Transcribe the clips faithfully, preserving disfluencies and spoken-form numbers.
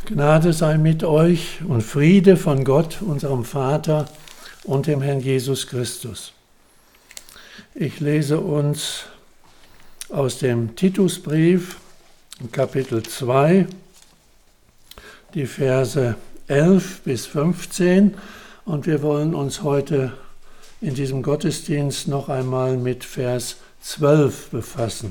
Gnade sei mit euch und Friede von Gott, unserem Vater und dem Herrn Jesus Christus. Ich lese uns aus dem Titusbrief, Kapitel zwei, die Verse elf bis fünfzehn, und wir wollen uns heute in diesem Gottesdienst noch einmal mit Vers zwölf befassen.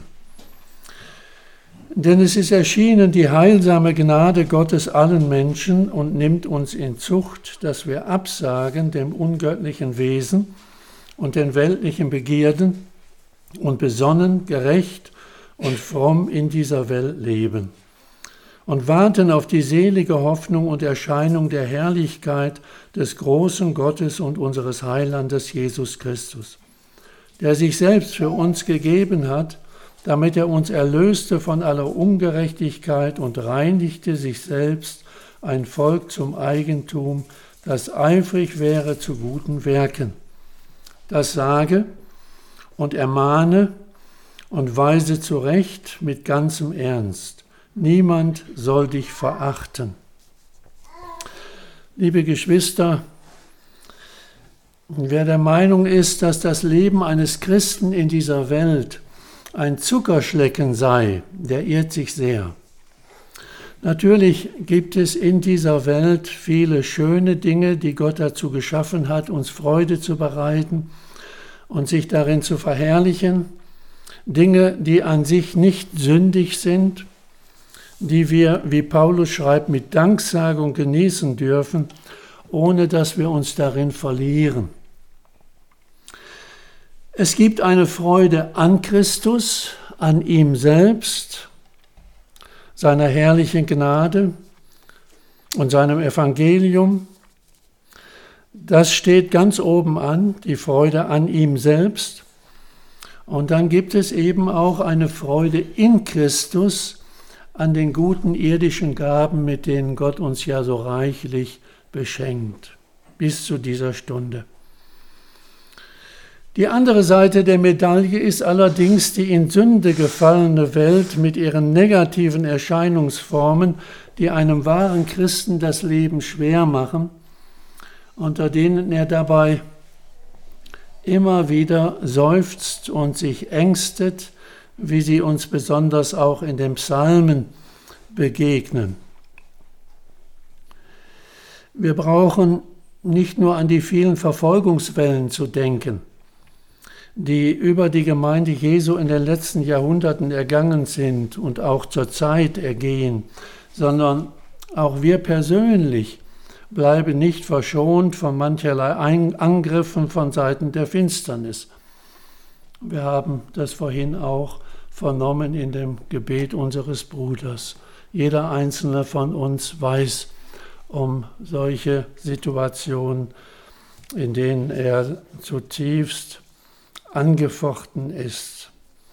Denn es ist erschienen die heilsame Gnade Gottes allen Menschen und nimmt uns in Zucht, dass wir absagen dem ungöttlichen Wesen und den weltlichen Begierden und besonnen, gerecht und fromm in dieser Welt leben und warten auf die selige Hoffnung und Erscheinung der Herrlichkeit des großen Gottes und unseres Heilandes Jesus Christus, der sich selbst für uns gegeben hat, damit er uns erlöste von aller Ungerechtigkeit und reinigte sich selbst ein Volk zum Eigentum, das eifrig wäre zu guten Werken. Das sage und ermahne und weise zurecht mit ganzem Ernst. Niemand soll dich verachten. Liebe Geschwister, wer der Meinung ist, dass das Leben eines Christen in dieser Welt ein Zuckerschlecken sei, der irrt sich sehr. Natürlich gibt es in dieser Welt viele schöne Dinge, die Gott dazu geschaffen hat, uns Freude zu bereiten und sich darin zu verherrlichen. Dinge, die an sich nicht sündig sind, die wir, wie Paulus schreibt, mit Danksagung genießen dürfen, ohne dass wir uns darin verlieren. Es gibt eine Freude an Christus, an ihm selbst, seiner herrlichen Gnade und seinem Evangelium. Das steht ganz oben an, die Freude an ihm selbst. Und dann gibt es eben auch eine Freude in Christus an den guten irdischen Gaben, mit denen Gott uns ja so reichlich beschenkt, bis zu dieser Stunde. Die andere Seite der Medaille ist allerdings die in Sünde gefallene Welt mit ihren negativen Erscheinungsformen, die einem wahren Christen das Leben schwer machen, unter denen er dabei immer wieder seufzt und sich ängstet, wie sie uns besonders auch in den Psalmen begegnen. Wir brauchen nicht nur an die vielen Verfolgungswellen zu denken, die über die Gemeinde Jesu in den letzten Jahrhunderten ergangen sind und auch zur Zeit ergehen, sondern auch wir persönlich bleiben nicht verschont von mancherlei Angriffen von Seiten der Finsternis. Wir haben das vorhin auch vernommen in dem Gebet unseres Bruders. Jeder einzelne von uns weiß um solche Situationen, in denen er zutiefst angefochten ist.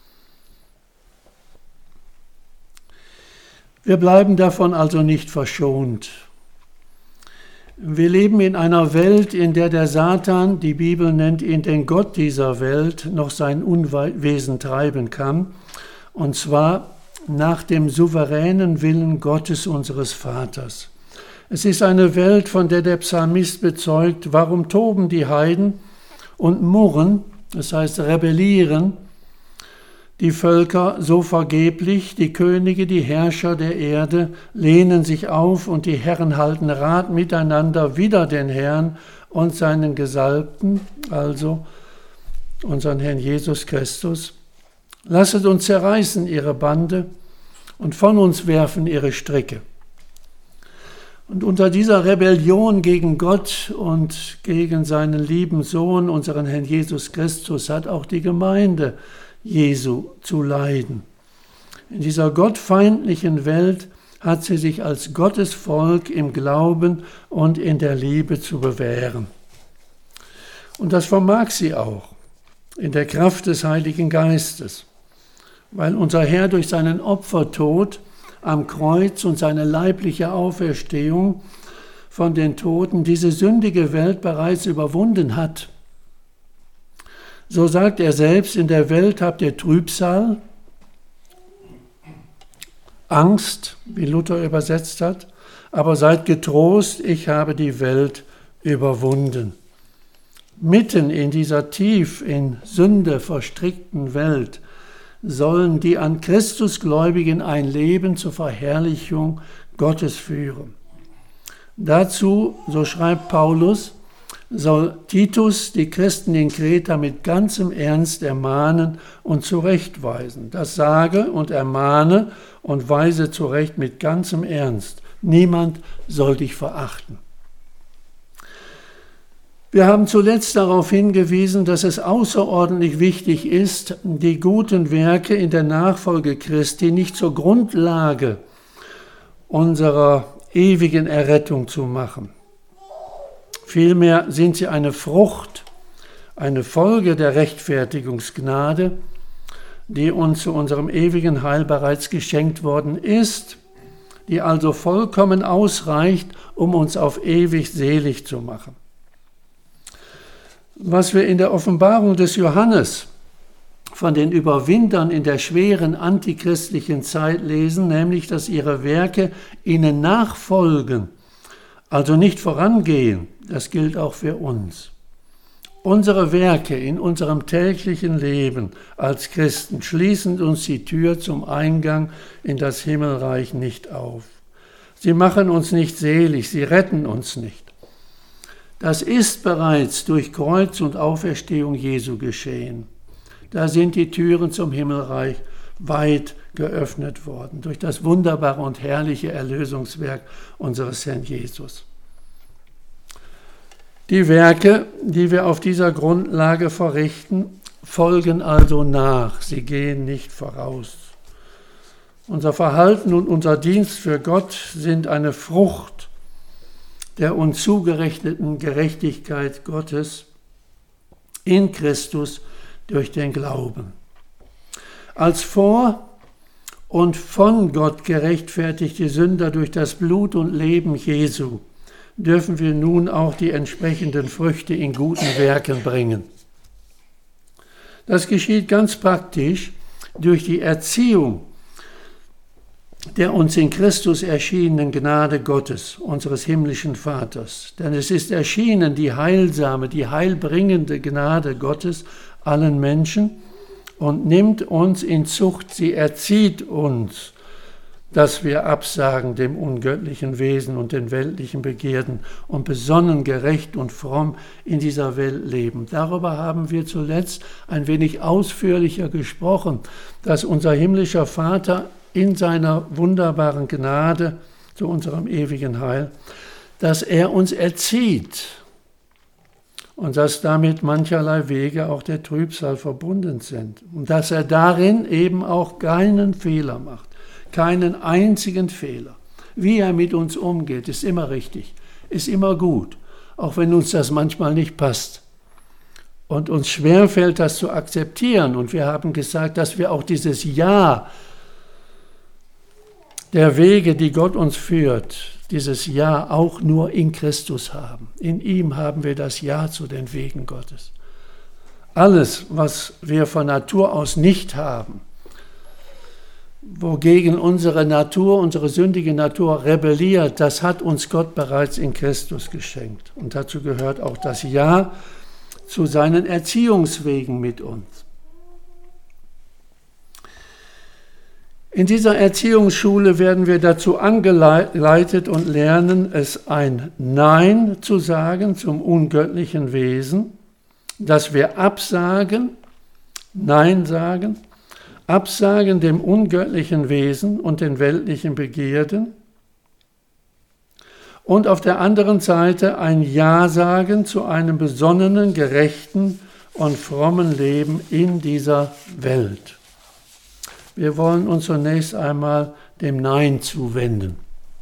Wir bleiben davon also nicht verschont. Wir leben in einer Welt, in der der Satan, die Bibel nennt ihn den Gott dieser Welt, noch sein Unwesen treiben kann, und zwar nach dem souveränen Willen Gottes unseres Vaters. Es ist eine Welt, von der der Psalmist bezeugt, warum toben die Heiden und murren, das heißt rebellieren, die Völker so vergeblich, die Könige, die Herrscher der Erde lehnen sich auf und die Herren halten Rat miteinander wider den Herrn und seinen Gesalbten, also unseren Herrn Jesus Christus. Lasset uns zerreißen ihre Bande und von uns werfen ihre Stricke. Und unter dieser Rebellion gegen Gott und gegen seinen lieben Sohn, unseren Herrn Jesus Christus, hat auch die Gemeinde Jesu zu leiden. In dieser gottfeindlichen Welt hat sie sich als Gottes Volk im Glauben und in der Liebe zu bewähren. Und das vermag sie auch in der Kraft des Heiligen Geistes, weil unser Herr durch seinen Opfertod am Kreuz und seine leibliche Auferstehung von den Toten diese sündige Welt bereits überwunden hat. So sagt er selbst, in der Welt habt ihr Trübsal, Angst, wie Luther übersetzt hat, aber seid getrost, ich habe die Welt überwunden. Mitten in dieser tief in Sünde verstrickten Welt sollen die an Christus Gläubigen ein Leben zur Verherrlichung Gottes führen. Dazu, so schreibt Paulus, soll Titus die Christen in Kreta mit ganzem Ernst ermahnen und zurechtweisen. Das sage und ermahne und weise zurecht mit ganzem Ernst. Niemand soll dich verachten. Wir haben zuletzt darauf hingewiesen, dass es außerordentlich wichtig ist, die guten Werke in der Nachfolge Christi nicht zur Grundlage unserer ewigen Errettung zu machen. Vielmehr sind sie eine Frucht, eine Folge der Rechtfertigungsgnade, die uns zu unserem ewigen Heil bereits geschenkt worden ist, die also vollkommen ausreicht, um uns auf ewig selig zu machen. Was wir in der Offenbarung des Johannes von den Überwindern in der schweren antichristlichen Zeit lesen, nämlich, dass ihre Werke ihnen nachfolgen, also nicht vorangehen, das gilt auch für uns. Unsere Werke in unserem täglichen Leben als Christen schließen uns die Tür zum Eingang in das Himmelreich nicht auf. Sie machen uns nicht selig, sie retten uns nicht. Das ist bereits durch Kreuz und Auferstehung Jesu geschehen. Da sind die Türen zum Himmelreich weit geöffnet worden, durch das wunderbare und herrliche Erlösungswerk unseres Herrn Jesus. Die Werke, die wir auf dieser Grundlage verrichten, folgen also nach, sie gehen nicht voraus. Unser Verhalten und unser Dienst für Gott sind eine Frucht der uns zugerechneten Gerechtigkeit Gottes in Christus durch den Glauben. Als vor und von Gott gerechtfertigte Sünder durch das Blut und Leben Jesu dürfen wir nun auch die entsprechenden Früchte in guten Werken bringen. Das geschieht ganz praktisch durch die Erziehung der uns in Christus erschienenen Gnade Gottes, unseres himmlischen Vaters. Denn es ist erschienen die heilsame, die heilbringende Gnade Gottes allen Menschen und nimmt uns in Zucht, sie erzieht uns, dass wir absagen dem ungöttlichen Wesen und den weltlichen Begierden und besonnen, gerecht und fromm in dieser Welt leben. Darüber haben wir zuletzt ein wenig ausführlicher gesprochen, dass unser himmlischer Vater in seiner wunderbaren Gnade zu unserem ewigen Heil, dass er uns erzieht und dass damit mancherlei Wege auch der Trübsal verbunden sind und dass er darin eben auch keinen Fehler macht, keinen einzigen Fehler. Wie er mit uns umgeht, ist immer richtig, ist immer gut, auch wenn uns das manchmal nicht passt und uns schwerfällt, das zu akzeptieren. Und wir haben gesagt, dass wir auch dieses Ja der Wege, die Gott uns führt, dieses Ja auch nur in Christus haben. In ihm haben wir das Ja zu den Wegen Gottes. Alles, was wir von Natur aus nicht haben, wogegen unsere Natur, unsere sündige Natur rebelliert, das hat uns Gott bereits in Christus geschenkt. Und dazu gehört auch das Ja zu seinen Erziehungswegen mit uns. In dieser Erziehungsschule werden wir dazu angeleitet und lernen, es ein Nein zu sagen zum ungöttlichen Wesen, dass wir absagen, Nein sagen, absagen dem ungöttlichen Wesen und den weltlichen Begierden und auf der anderen Seite ein Ja sagen zu einem besonnenen, gerechten und frommen Leben in dieser Welt. Wir wollen uns zunächst einmal dem Nein zuwenden.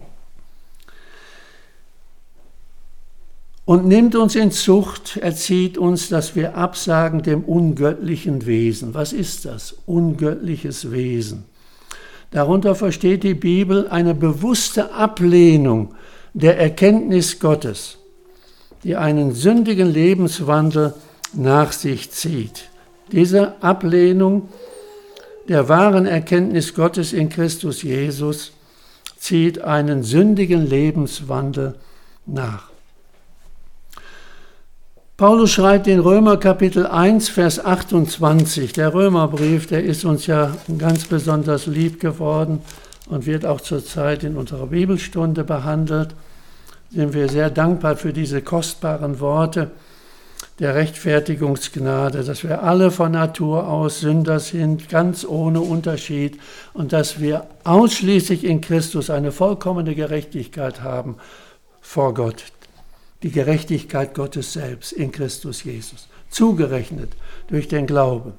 Und nimmt uns in Zucht, erzieht uns, dass wir absagen dem ungöttlichen Wesen. Was ist das? Ungöttliches Wesen. Darunter versteht die Bibel eine bewusste Ablehnung der Erkenntnis Gottes, die einen sündigen Lebenswandel nach sich zieht. Diese Ablehnung der wahren Erkenntnis Gottes in Christus Jesus zieht einen sündigen Lebenswandel nach. Paulus schreibt in Römer Kapitel eins, Vers achtundzwanzig, der Römerbrief, der ist uns ja ganz besonders lieb geworden und wird auch zurzeit in unserer Bibelstunde behandelt. Sind wir sehr dankbar für diese kostbaren Worte der Rechtfertigungsgnade, dass wir alle von Natur aus Sünder sind, ganz ohne Unterschied, und dass wir ausschließlich in Christus eine vollkommene Gerechtigkeit haben vor Gott. Die Gerechtigkeit Gottes selbst in Christus Jesus, zugerechnet durch den Glauben.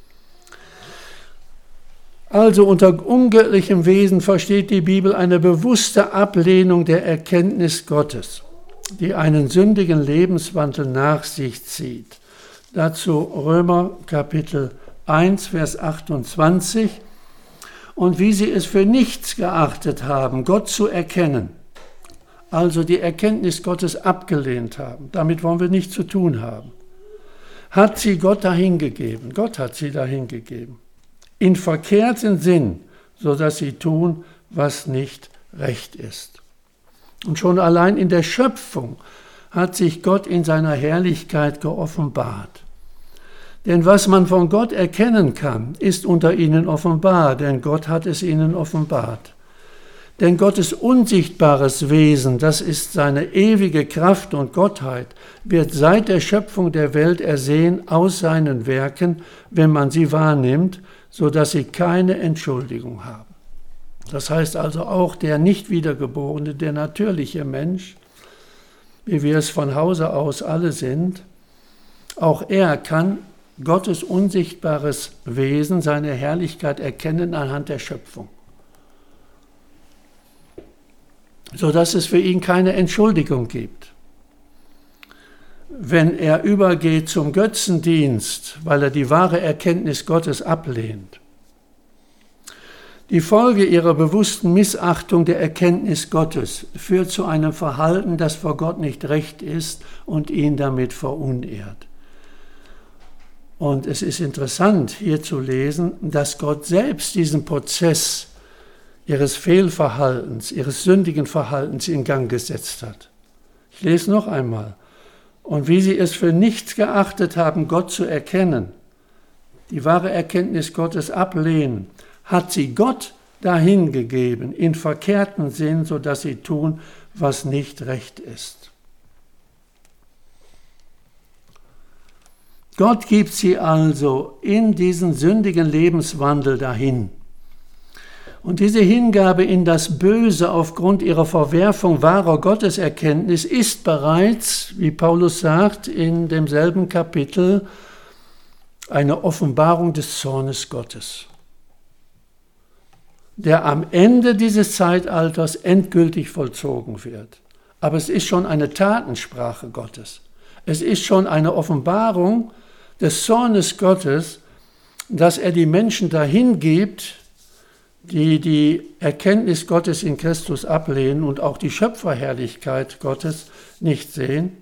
Also unter ungöttlichem Wesen versteht die Bibel eine bewusste Ablehnung der Erkenntnis Gottes, die einen sündigen Lebenswandel nach sich zieht. Dazu Römer Kapitel eins, Vers achtundzwanzig. Und wie sie es für nichts geachtet haben, Gott zu erkennen, also die Erkenntnis Gottes abgelehnt haben, damit wollen wir nichts zu tun haben, hat sie Gott dahingegeben, Gott hat sie dahingegeben, in verkehrten Sinn, sodass sie tun, was nicht recht ist. Und schon allein in der Schöpfung hat sich Gott in seiner Herrlichkeit geoffenbart. Denn was man von Gott erkennen kann, ist unter ihnen offenbar, denn Gott hat es ihnen offenbart. Denn Gottes unsichtbares Wesen, das ist seine ewige Kraft und Gottheit, wird seit der Schöpfung der Welt ersehen aus seinen Werken, wenn man sie wahrnimmt, sodass sie keine Entschuldigung haben. Das heißt also auch der nicht wiedergeborene, der natürliche Mensch, wie wir es von Hause aus alle sind, auch er kann Gottes unsichtbares Wesen, seine Herrlichkeit erkennen anhand der Schöpfung, sodass es für ihn keine Entschuldigung gibt. Wenn er übergeht zum Götzendienst, weil er die wahre Erkenntnis Gottes ablehnt. Die Folge ihrer bewussten Missachtung der Erkenntnis Gottes führt zu einem Verhalten, das vor Gott nicht recht ist und ihn damit verunehrt. Und es ist interessant hier zu lesen, dass Gott selbst diesen Prozess ihres Fehlverhaltens, ihres sündigen Verhaltens in Gang gesetzt hat. Ich lese noch einmal. Und wie sie es für nichts geachtet haben, Gott zu erkennen, die wahre Erkenntnis Gottes ablehnen, hat sie Gott dahingegeben, in verkehrten Sinn, sodass sie tun, was nicht recht ist. Gott gibt sie also in diesen sündigen Lebenswandel dahin. Und diese Hingabe in das Böse aufgrund ihrer Verwerfung wahrer Gotteserkenntnis ist bereits, wie Paulus sagt, in demselben Kapitel eine Offenbarung des Zornes Gottes, der am Ende dieses Zeitalters endgültig vollzogen wird. Aber es ist schon eine Tatensprache Gottes. Es ist schon eine Offenbarung des Zornes Gottes, dass er die Menschen dahin gibt, die die Erkenntnis Gottes in Christus ablehnen und auch die Schöpferherrlichkeit Gottes nicht sehen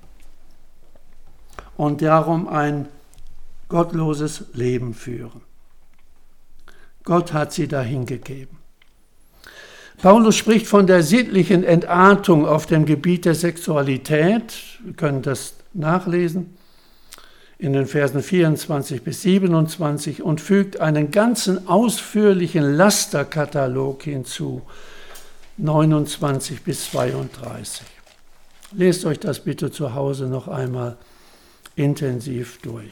und darum ein gottloses Leben führen. Gott hat sie dahin gegeben. Paulus spricht von der sittlichen Entartung auf dem Gebiet der Sexualität. Wir können das nachlesen in den Versen vierundzwanzig bis siebenundzwanzig und fügt einen ganzen ausführlichen Lasterkatalog hinzu, neunundzwanzig bis zweiunddreißig. Lest euch das bitte zu Hause noch einmal intensiv durch.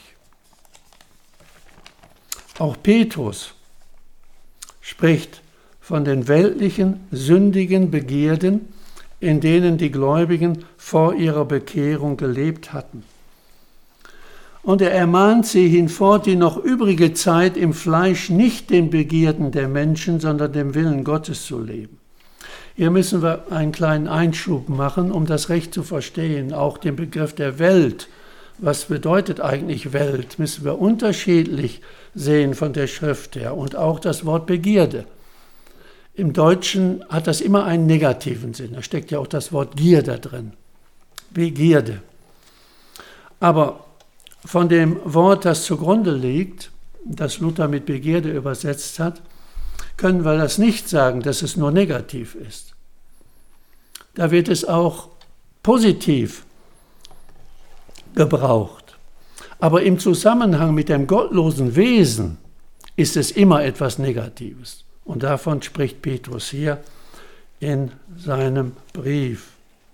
Auch Petrus spricht von den weltlichen, sündigen Begierden, in denen die Gläubigen vor ihrer Bekehrung gelebt hatten. Und er ermahnt sie hinfort, die noch übrige Zeit im Fleisch nicht den Begierden der Menschen, sondern dem Willen Gottes zu leben. Hier müssen wir einen kleinen Einschub machen, um das recht zu verstehen. Auch den Begriff der Welt, was bedeutet eigentlich Welt, müssen wir unterschiedlich sehen von der Schrift her. Und auch das Wort Begierde. Im Deutschen hat das immer einen negativen Sinn. Da steckt ja auch das Wort Gier da drin. Begierde. Aber von dem Wort, das zugrunde liegt, das Luther mit Begierde übersetzt hat, können wir das nicht sagen, dass es nur negativ ist. Da wird es auch positiv gebraucht. Aber im Zusammenhang mit dem gottlosen Wesen ist es immer etwas Negatives. Und davon spricht Petrus hier in seinem Brief.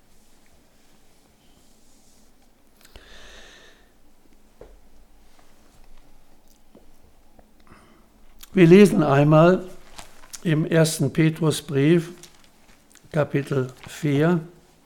Wir lesen einmal im ersten Petrusbrief, Kapitel vier,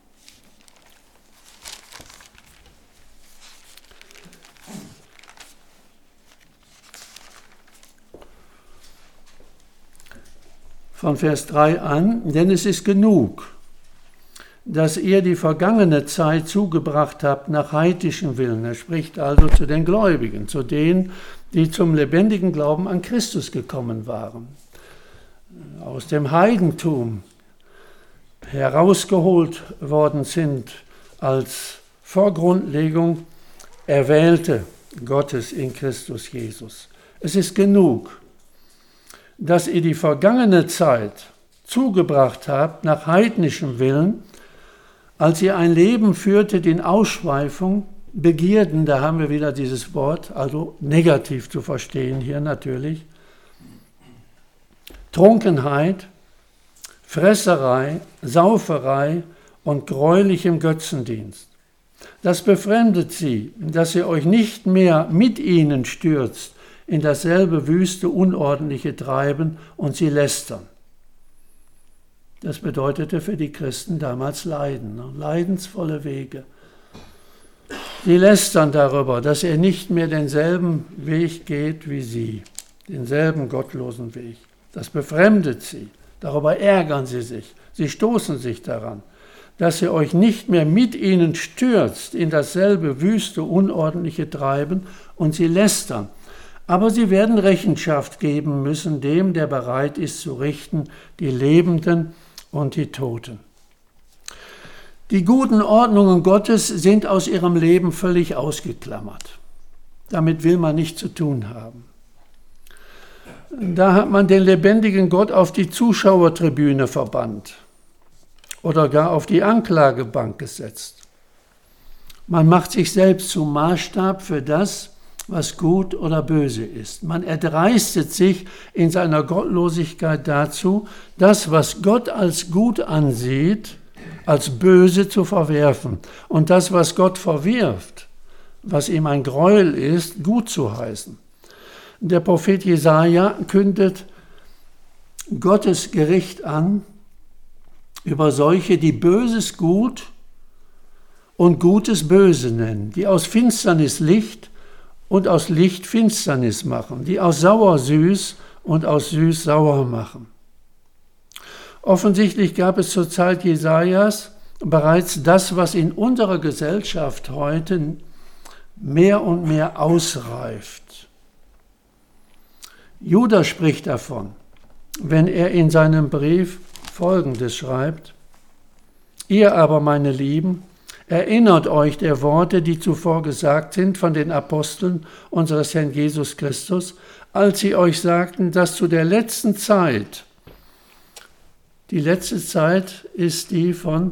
von Vers drei an, denn es ist genug, dass ihr die vergangene Zeit zugebracht habt nach heidnischem Willen. Er spricht also zu den Gläubigen, zu denen, die zum lebendigen Glauben an Christus gekommen waren, aus dem Heidentum herausgeholt worden sind als Vorgrundlegung Erwählte Gottes in Christus Jesus. Es ist genug, dass ihr die vergangene Zeit zugebracht habt nach heidnischem Willen, als ihr ein Leben führtet in Ausschweifung, Begierden, da haben wir wieder dieses Wort, also negativ zu verstehen hier natürlich, Trunkenheit, Fresserei, Sauferei und gräulichem Götzendienst. Das befremdet sie, dass ihr euch nicht mehr mit ihnen stürzt in dasselbe wüste, unordentliche Treiben und sie lästern. Das bedeutete für die Christen damals Leiden, ne? Leidensvolle Wege. Sie lästern darüber, dass er nicht mehr denselben Weg geht wie sie, denselben gottlosen Weg. Das befremdet sie, darüber ärgern sie sich, sie stoßen sich daran, dass ihr euch nicht mehr mit ihnen stürzt in dasselbe wüste, unordentliche Treiben und sie lästern. Aber sie werden Rechenschaft geben müssen dem, der bereit ist zu richten, die Lebenden und die Toten. Die guten Ordnungen Gottes sind aus ihrem Leben völlig ausgeklammert. Damit will man nichts zu tun haben. Da hat man den lebendigen Gott auf die Zuschauertribüne verbannt oder gar auf die Anklagebank gesetzt. Man macht sich selbst zum Maßstab für das, was gut oder böse ist. Man erdreistet sich in seiner Gottlosigkeit dazu, das, was Gott als gut ansieht, als böse zu verwerfen und das, was Gott verwirft, was ihm ein Gräuel ist, gut zu heißen. Der Prophet Jesaja kündet Gottes Gericht an über solche, die Böses gut und Gutes böse nennen, die aus Finsternis Licht und aus Licht Finsternis machen, die aus sauer süß und aus süß sauer machen. Offensichtlich gab es zur Zeit Jesajas bereits das, was in unserer Gesellschaft heute mehr und mehr ausreift. Judas spricht davon, wenn er in seinem Brief Folgendes schreibt: Ihr aber, meine Lieben, erinnert euch der Worte, die zuvor gesagt sind von den Aposteln unseres Herrn Jesus Christus, als sie euch sagten, dass zu der letzten Zeit, die letzte Zeit ist die von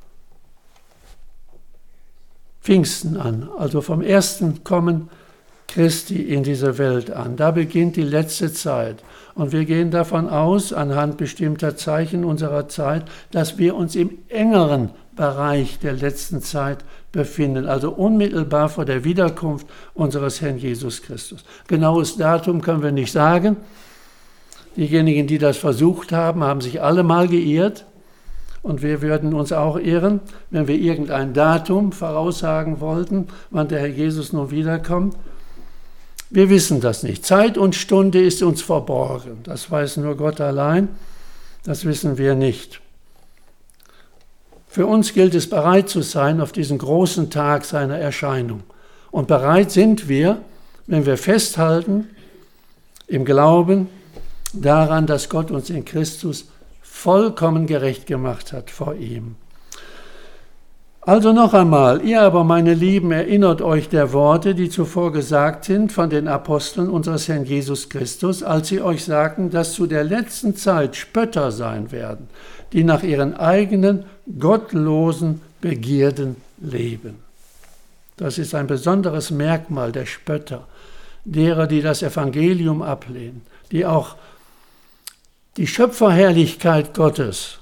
Pfingsten an, also vom ersten Kommen Christi in diese Welt an. Da beginnt die letzte Zeit. Und wir gehen davon aus, anhand bestimmter Zeichen unserer Zeit, dass wir uns im engeren Bereich der letzten Zeit befinden, also unmittelbar vor der Wiederkunft unseres Herrn Jesus Christus. Genaues Datum können wir nicht sagen. Diejenigen, die das versucht haben, haben sich alle mal geirrt. Und wir würden uns auch irren, wenn wir irgendein Datum voraussagen wollten, wann der Herr Jesus nun wiederkommt. Wir wissen das nicht. Zeit und Stunde ist uns verborgen. Das weiß nur Gott allein. Das wissen wir nicht. Für uns gilt es, bereit zu sein auf diesen großen Tag seiner Erscheinung. Und bereit sind wir, wenn wir festhalten im Glauben daran, dass Gott uns in Christus vollkommen gerecht gemacht hat vor ihm. Also noch einmal, ihr aber, meine Lieben, erinnert euch der Worte, die zuvor gesagt sind von den Aposteln unseres Herrn Jesus Christus, als sie euch sagten, dass zu der letzten Zeit Spötter sein werden, die nach ihren eigenen gottlosen Begierden leben. Das ist ein besonderes Merkmal der Spötter, derer, die das Evangelium ablehnen, die auch die Schöpferherrlichkeit Gottes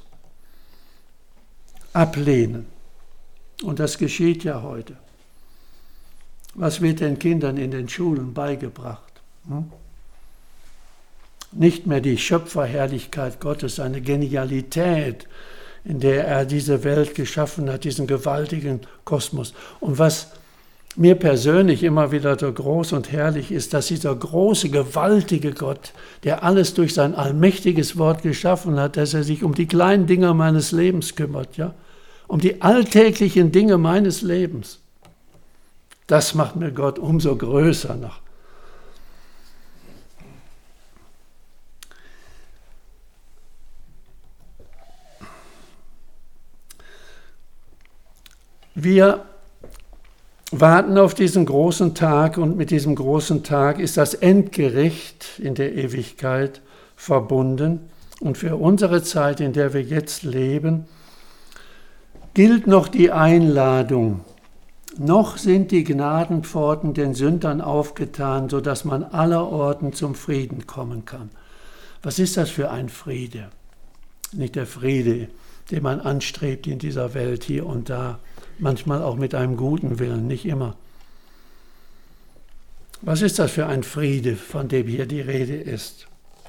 ablehnen. Und das geschieht ja heute. Was wird den Kindern in den Schulen beigebracht? Hm? Nicht mehr die Schöpferherrlichkeit Gottes, eine Genialität, in der er diese Welt geschaffen hat, diesen gewaltigen Kosmos. Und was mir persönlich immer wieder so groß und herrlich ist, dass dieser große, gewaltige Gott, der alles durch sein allmächtiges Wort geschaffen hat, dass er sich um die kleinen Dinge meines Lebens kümmert, ja, um die alltäglichen Dinge meines Lebens. Das macht mir Gott umso größer noch. Wir warten auf diesen großen Tag und mit diesem großen Tag ist das Endgericht in der Ewigkeit verbunden. Und für unsere Zeit, in der wir jetzt leben, gilt noch die Einladung. Noch sind die Gnadenpforten den Sündern aufgetan, sodass man allerorten zum Frieden kommen kann. Was ist das für ein Friede? Nicht der Friede, den man anstrebt in dieser Welt hier und da, manchmal auch mit einem guten Willen, nicht immer. Was ist das für ein Friede, von dem hier die Rede ist?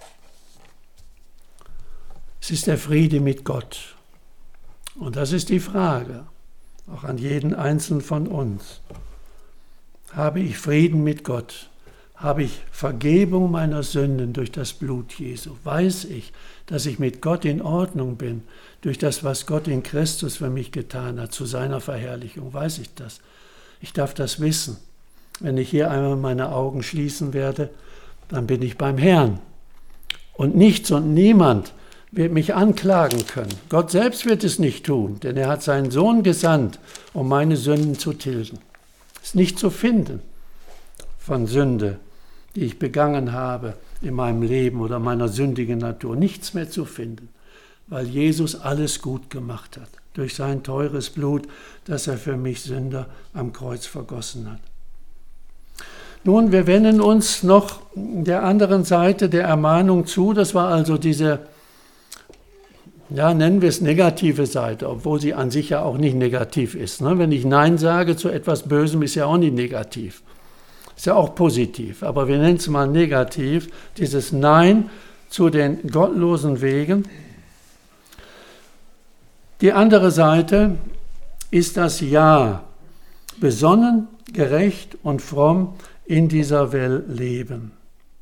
Es ist der Friede mit Gott. Und das ist die Frage, auch an jeden Einzelnen von uns. Habe ich Frieden mit Gott? Habe ich Vergebung meiner Sünden durch das Blut Jesu? Weiß ich, dass ich mit Gott in Ordnung bin, durch das, was Gott in Christus für mich getan hat, zu seiner Verherrlichung? Weiß ich das? Ich darf das wissen. Wenn ich hier einmal meine Augen schließen werde, dann bin ich beim Herrn. Und nichts und niemand wird mich anklagen können. Gott selbst wird es nicht tun, denn er hat seinen Sohn gesandt, um meine Sünden zu tilgen. Es ist nicht zu finden von Sünde, die ich begangen habe in meinem Leben oder meiner sündigen Natur. Nichts mehr zu finden, weil Jesus alles gut gemacht hat, durch sein teures Blut, das er für mich Sünder am Kreuz vergossen hat. Nun, wir wenden uns noch der anderen Seite der Ermahnung zu. Das war also diese, ja, nennen wir es negative Seite, obwohl sie an sich ja auch nicht negativ ist. Ne? Wenn ich Nein sage zu etwas Bösem, ist ja auch nicht negativ. Ist ja auch positiv, aber wir nennen es mal negativ, dieses Nein zu den gottlosen Wegen. Die andere Seite ist das Ja, besonnen, gerecht und fromm in dieser Welt leben.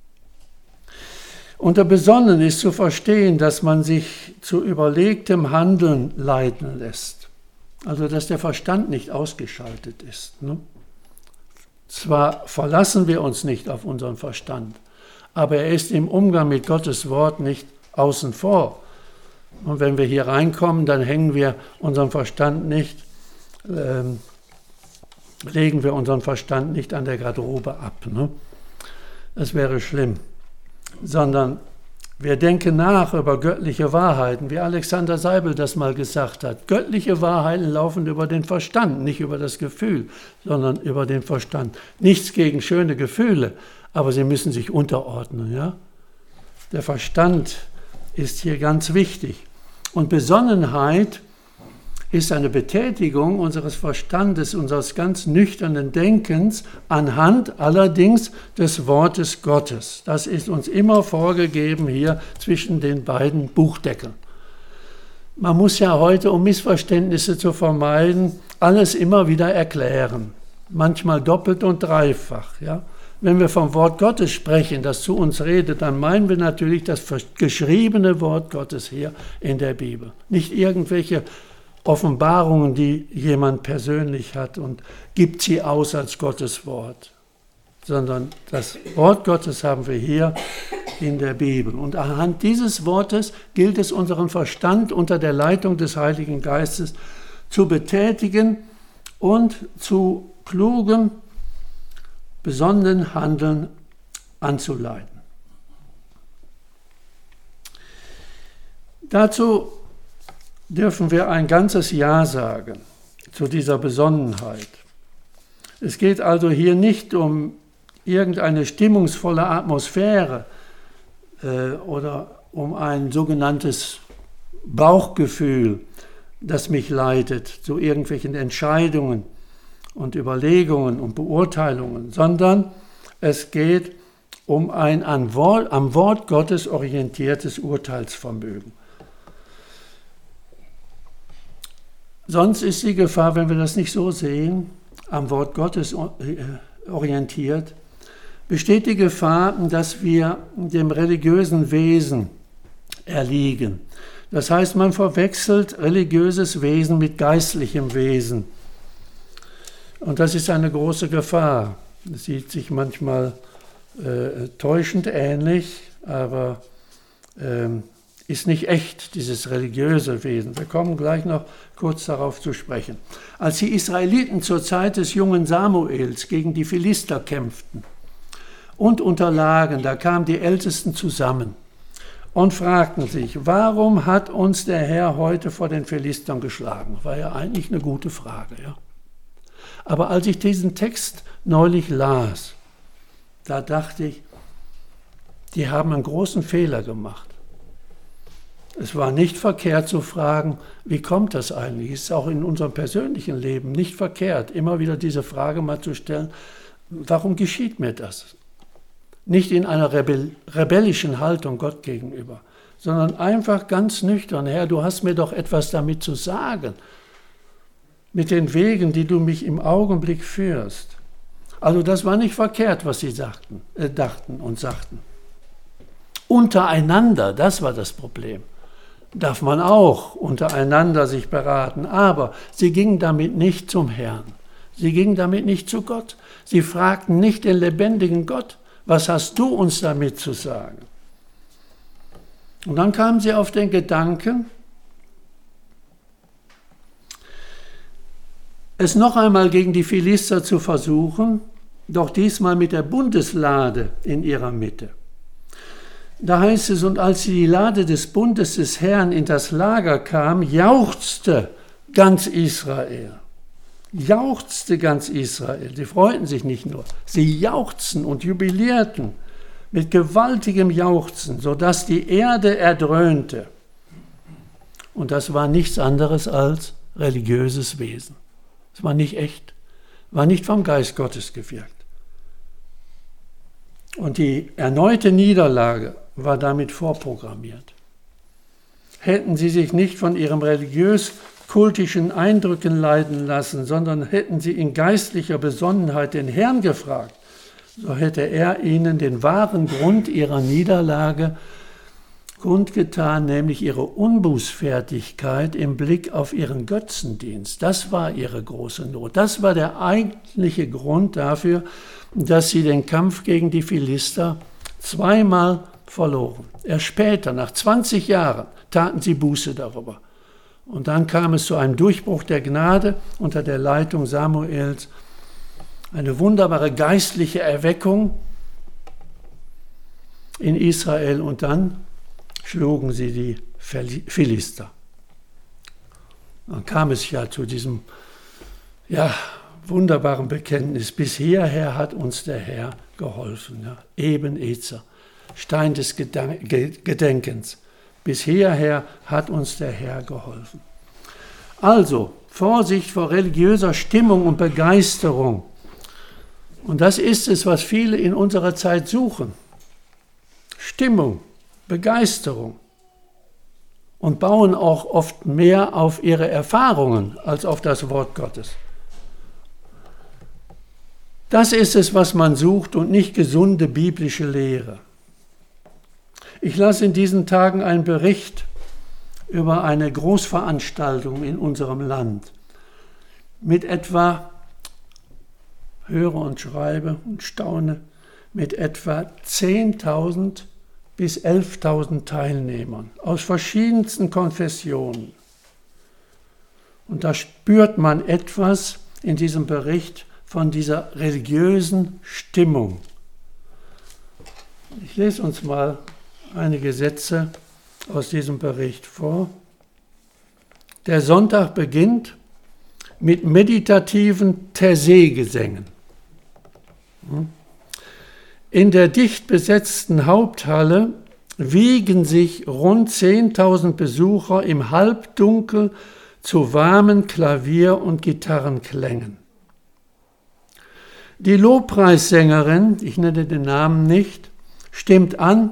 Unter besonnen ist zu verstehen, dass man sich zu überlegtem Handeln leiten lässt. Also dass der Verstand nicht ausgeschaltet ist. Ne? Zwar verlassen wir uns nicht auf unseren Verstand, aber er ist im Umgang mit Gottes Wort nicht außen vor. Und wenn wir hier reinkommen, dann hängen wir unseren Verstand nicht, ähm, legen wir unseren Verstand nicht an der Garderobe ab. Ne? Das wäre schlimm. Sondern wir denken nach über göttliche Wahrheiten, wie Alexander Seibel das mal gesagt hat. Göttliche Wahrheiten laufen über den Verstand, nicht über das Gefühl, sondern über den Verstand. Nichts gegen schöne Gefühle, aber sie müssen sich unterordnen. Ja? Der Verstand ist hier ganz wichtig. Und Besonnenheit ist eine Betätigung unseres Verstandes, unseres ganz nüchternen Denkens anhand allerdings des Wortes Gottes. Das ist uns immer vorgegeben hier zwischen den beiden Buchdeckeln. Man muss ja heute, um Missverständnisse zu vermeiden, alles immer wieder erklären. Manchmal doppelt und dreifach. Ja? Wenn wir vom Wort Gottes sprechen, das zu uns redet, dann meinen wir natürlich das geschriebene Wort Gottes hier in der Bibel. Nicht irgendwelche Offenbarungen, die jemand persönlich hat und gibt sie aus als Gottes Wort, sondern das Wort Gottes haben wir hier in der Bibel. Und anhand dieses Wortes gilt es, unseren Verstand unter der Leitung des Heiligen Geistes zu betätigen und zu klugem, besonnenen Handeln anzuleiten. Dazu dürfen wir ein ganzes Ja sagen, zu dieser Besonnenheit. Es geht also hier nicht um irgendeine stimmungsvolle Atmosphäre äh, oder um ein sogenanntes Bauchgefühl, das mich leitet zu irgendwelchen Entscheidungen und Überlegungen und Beurteilungen, sondern es geht um ein an Wort, am Wort Gottes orientiertes Urteilsvermögen. Sonst ist die Gefahr, wenn wir das nicht so sehen, am Wort Gottes orientiert, besteht die Gefahr, dass wir dem religiösen Wesen erliegen. Das heißt, man verwechselt religiöses Wesen mit geistlichem Wesen. Und das ist eine große Gefahr. Es sieht sich manchmal äh, täuschend ähnlich, aber äh, ist nicht echt, dieses religiöse Wesen. Wir kommen gleich noch kurz darauf zu sprechen. Als die Israeliten zur Zeit des jungen Samuels gegen die Philister kämpften und unterlagen, da kamen die Ältesten zusammen und fragten sich, warum hat uns der Herr heute vor den Philistern geschlagen? War ja eigentlich eine gute Frage, ja. Aber als ich diesen Text neulich las, da dachte ich, die haben einen großen Fehler gemacht. Es war nicht verkehrt zu fragen, wie kommt das eigentlich? Es ist auch in unserem persönlichen Leben nicht verkehrt, immer wieder diese Frage mal zu stellen, warum geschieht mir das? Nicht in einer rebell- rebellischen Haltung Gott gegenüber, sondern einfach ganz nüchtern, Herr, du hast mir doch etwas damit zu sagen, mit den Wegen, die du mich im Augenblick führst. Also das war nicht verkehrt, was sie sagten, äh, dachten und sagten. Untereinander, das war das Problem. Darf man auch untereinander sich beraten, aber sie gingen damit nicht zum Herrn. Sie gingen damit nicht zu Gott. Sie fragten nicht den lebendigen Gott, was hast du uns damit zu sagen? Und dann kamen sie auf den Gedanken, es noch einmal gegen die Philister zu versuchen, doch diesmal mit der Bundeslade in ihrer Mitte. Da heißt es, und als die Lade des Bundes des Herrn in das Lager kam, jauchzte ganz Israel. Jauchzte ganz Israel. Sie freuten sich nicht nur, sie jauchzten und jubilierten mit gewaltigem Jauchzen, sodass die Erde erdröhnte. Und das war nichts anderes als religiöses Wesen. Es war nicht echt, war nicht vom Geist Gottes gewirkt. Und die erneute Niederlage war damit vorprogrammiert. Hätten sie sich nicht von ihrem religiös-kultischen Eindrücken leiten lassen, sondern hätten sie in geistlicher Besonnenheit den Herrn gefragt, so hätte er ihnen den wahren Grund ihrer Niederlage kundgetan, nämlich ihre Unbußfertigkeit im Blick auf ihren Götzendienst. Das war ihre große Not. Das war der eigentliche Grund dafür, dass sie den Kampf gegen die Philister zweimal verloren. Erst später, nach zwanzig Jahren, taten sie Buße darüber. Und dann kam es zu einem Durchbruch der Gnade unter der Leitung Samuels, eine wunderbare geistliche Erweckung in Israel und dann schlugen sie die Philister. Dann kam es ja zu diesem ja, wunderbaren Bekenntnis. Bis hierher hat uns der Herr geholfen. Ja. Ebenezer, Stein des Gedenkens. Bis hierher hat uns der Herr geholfen. Also, Vorsicht vor religiöser Stimmung und Begeisterung. Und das ist es, was viele in unserer Zeit suchen. Stimmung, Begeisterung. Und bauen auch oft mehr auf ihre Erfahrungen als auf das Wort Gottes. Das ist es, was man sucht und nicht gesunde biblische Lehre. Ich las in diesen Tagen einen Bericht über eine Großveranstaltung in unserem Land mit etwa, höre und schreibe und staune, mit etwa zehntausend bis elftausend Teilnehmern aus verschiedensten Konfessionen. Und da spürt man etwas in diesem Bericht von dieser religiösen Stimmung. Ich lese uns mal einige Sätze aus diesem Bericht vor. Der Sonntag beginnt mit meditativen Taizé-Gesängen. In der dicht besetzten Haupthalle wiegen sich rund zehntausend Besucher im Halbdunkel zu warmen Klavier- und Gitarrenklängen. Die Lobpreissängerin, ich nenne den Namen nicht, stimmt an: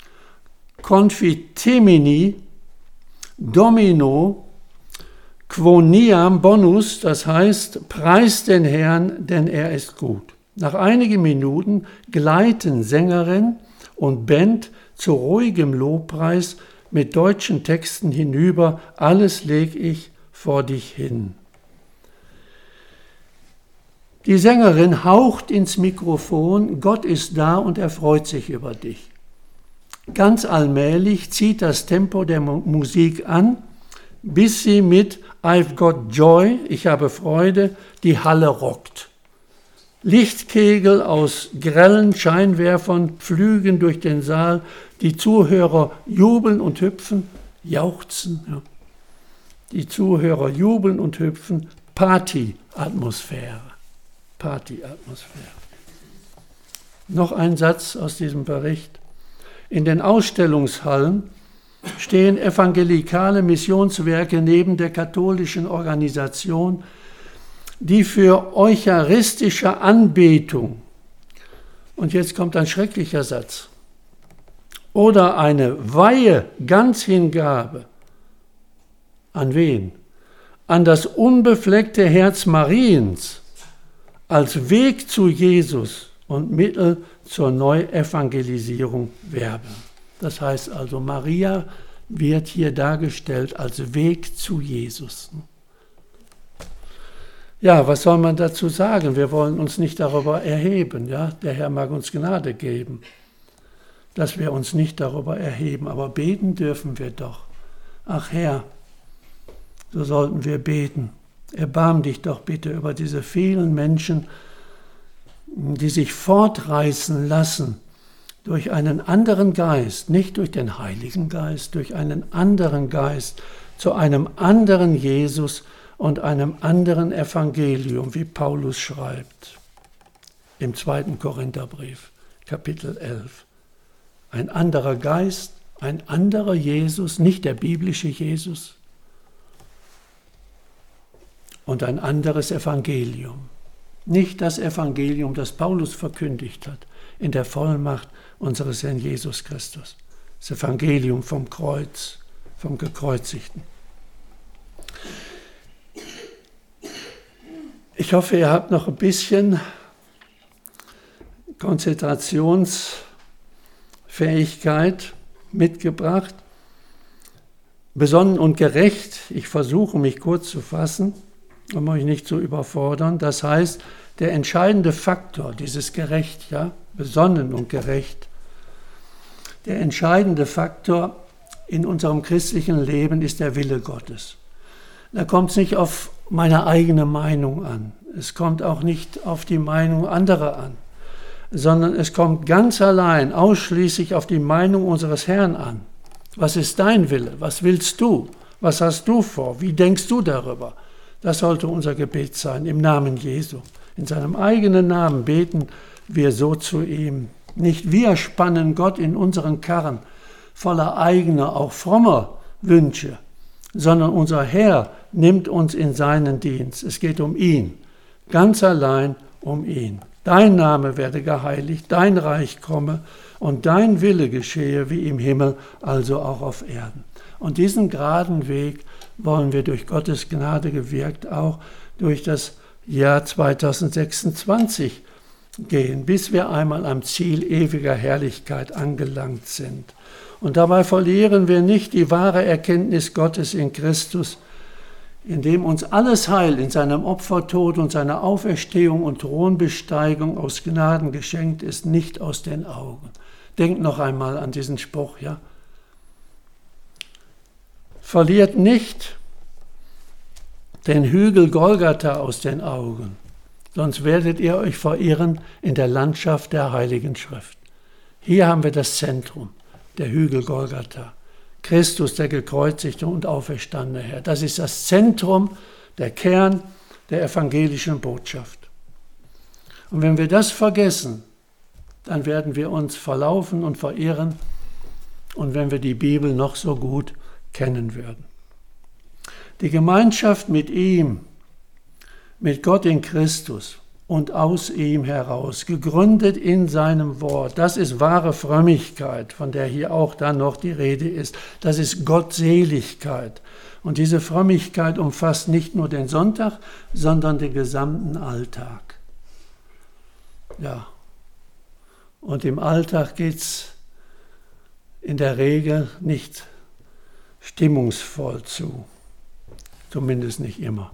Confitemini Domino quoniam bonus, das heißt, preist den Herrn, denn er ist gut. Nach einigen Minuten gleiten Sängerin und Band zu ruhigem Lobpreis mit deutschen Texten hinüber: Alles leg ich vor dich hin. Die Sängerin haucht ins Mikrofon: Gott ist da und er freut sich über dich. Ganz allmählich zieht das Tempo der Musik an, bis sie mit I've got joy, ich habe Freude, die Halle rockt. Lichtkegel aus grellen Scheinwerfern pflügen durch den Saal, die Zuhörer jubeln und hüpfen, jauchzen. Ja. Die Zuhörer jubeln und hüpfen, Partyatmosphäre. Partyatmosphäre. Noch ein Satz aus diesem Bericht. In den Ausstellungshallen stehen evangelikale Missionswerke neben der katholischen Organisation, die für eucharistische Anbetung, und jetzt kommt ein schrecklicher Satz, oder eine Weihe, Ganzhingabe, an wen? An das unbefleckte Herz Mariens, als Weg zu Jesus und Mittel zur Neuevangelisierung werben. Das heißt also, Maria wird hier dargestellt als Weg zu Jesus. Ja, was soll man dazu sagen? Wir wollen uns nicht darüber erheben. Ja? Der Herr mag uns Gnade geben, dass wir uns nicht darüber erheben. Aber beten dürfen wir doch. Ach Herr, so sollten wir beten. Erbarm dich doch bitte über diese vielen Menschen, die sich fortreißen lassen durch einen anderen Geist, nicht durch den Heiligen Geist, durch einen anderen Geist, zu einem anderen Jesus und einem anderen Evangelium, wie Paulus schreibt im zweiten Korintherbrief, Kapitel elf. Ein anderer Geist, ein anderer Jesus, nicht der biblische Jesus, und ein anderes Evangelium. Nicht das Evangelium, das Paulus verkündigt hat, in der Vollmacht unseres Herrn Jesus Christus. Das Evangelium vom Kreuz, vom Gekreuzigten. Ich hoffe, ihr habt noch ein bisschen Konzentrationsfähigkeit mitgebracht. Besonnen und gerecht, ich versuche mich kurz zu fassen, um euch nicht zu überfordern. Das heißt, der entscheidende Faktor, dieses Gerecht, ja, besonnen und gerecht, der entscheidende Faktor in unserem christlichen Leben ist der Wille Gottes. Da kommt es nicht auf meine eigene Meinung an. Es kommt auch nicht auf die Meinung anderer an, sondern es kommt ganz allein, ausschließlich auf die Meinung unseres Herrn an. Was ist dein Wille? Was willst du? Was hast du vor? Wie denkst du darüber? Das sollte unser Gebet sein, im Namen Jesu. In seinem eigenen Namen beten wir so zu ihm. Nicht wir spannen Gott in unseren Karren voller eigener, auch frommer Wünsche, sondern unser Herr nimmt uns in seinen Dienst. Es geht um ihn, ganz allein um ihn. Dein Name werde geheiligt, dein Reich komme und dein Wille geschehe wie im Himmel, also auch auf Erden. Und diesen geraden Weg wollen wir durch Gottes Gnade gewirkt auch durch das Jahr zweitausendsechsundzwanzig gehen, bis wir einmal am Ziel ewiger Herrlichkeit angelangt sind. Und dabei verlieren wir nicht die wahre Erkenntnis Gottes in Christus, in dem uns alles Heil in seinem Opfertod und seiner Auferstehung und Thronbesteigung aus Gnaden geschenkt ist, nicht aus den Augen. Denkt noch einmal an diesen Spruch, ja. Verliert nicht den Hügel Golgatha aus den Augen, sonst werdet ihr euch verirren in der Landschaft der Heiligen Schrift. Hier haben wir das Zentrum, der Hügel Golgatha. Christus, der gekreuzigte und auferstandene Herr. Das ist das Zentrum, der Kern der evangelischen Botschaft. Und wenn wir das vergessen, dann werden wir uns verlaufen und verirren, und wenn wir die Bibel noch so gut kennen würden. Die Gemeinschaft mit ihm, mit Gott in Christus und aus ihm heraus, gegründet in seinem Wort, das ist wahre Frömmigkeit, von der hier auch dann noch die Rede ist. Das ist Gottseligkeit. Und diese Frömmigkeit umfasst nicht nur den Sonntag, sondern den gesamten Alltag. Ja, und im Alltag geht es in der Regel nicht stimmungsvoll zu, zumindest nicht immer.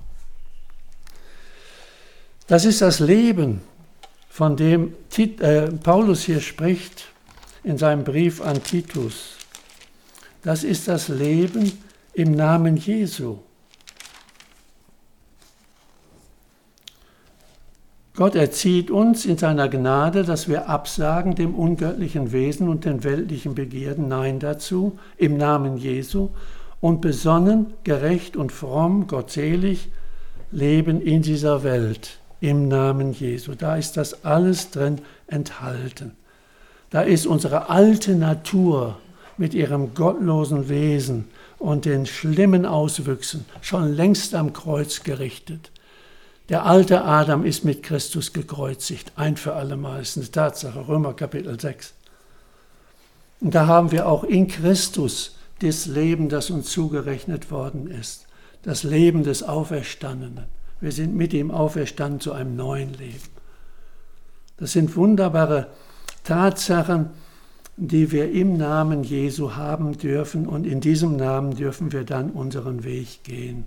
Das ist das Leben, von dem Paulus hier spricht in seinem Brief an Titus. Das ist das Leben im Namen Jesu. Gott erzieht uns in seiner Gnade, dass wir absagen dem ungöttlichen Wesen und den weltlichen Begierden, Nein dazu, im Namen Jesu, und besonnen, gerecht und fromm, gottselig leben in dieser Welt, im Namen Jesu. Da ist das alles drin enthalten. Da ist unsere alte Natur mit ihrem gottlosen Wesen und den schlimmen Auswüchsen schon längst am Kreuz gerichtet. Der alte Adam ist mit Christus gekreuzigt, ein für allemal, ist eine Tatsache, Römer Kapitel sechs. Und da haben wir auch in Christus das Leben, das uns zugerechnet worden ist, das Leben des Auferstandenen. Wir sind mit ihm auferstanden zu einem neuen Leben. Das sind wunderbare Tatsachen, die wir im Namen Jesu haben dürfen, und in diesem Namen dürfen wir dann unseren Weg gehen.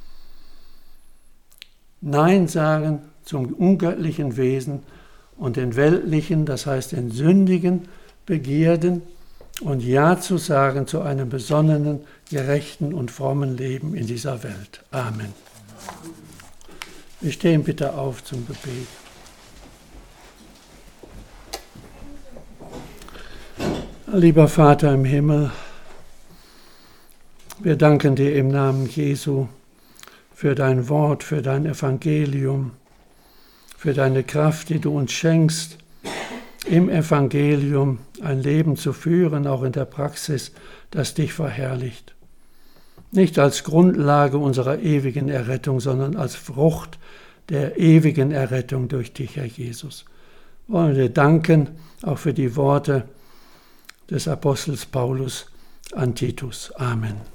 Nein sagen zum ungöttlichen Wesen und den weltlichen, das heißt den sündigen Begierden, und Ja zu sagen zu einem besonnenen, gerechten und frommen Leben in dieser Welt. Amen. Wir stehen bitte auf zum Gebet. Lieber Vater im Himmel, wir danken dir im Namen Jesu für dein Wort, für dein Evangelium, für deine Kraft, die du uns schenkst, im Evangelium ein Leben zu führen, auch in der Praxis, das dich verherrlicht. Nicht als Grundlage unserer ewigen Errettung, sondern als Frucht der ewigen Errettung durch dich, Herr Jesus. Wollen wir danken, auch für die Worte des Apostels Paulus an Titus. Amen.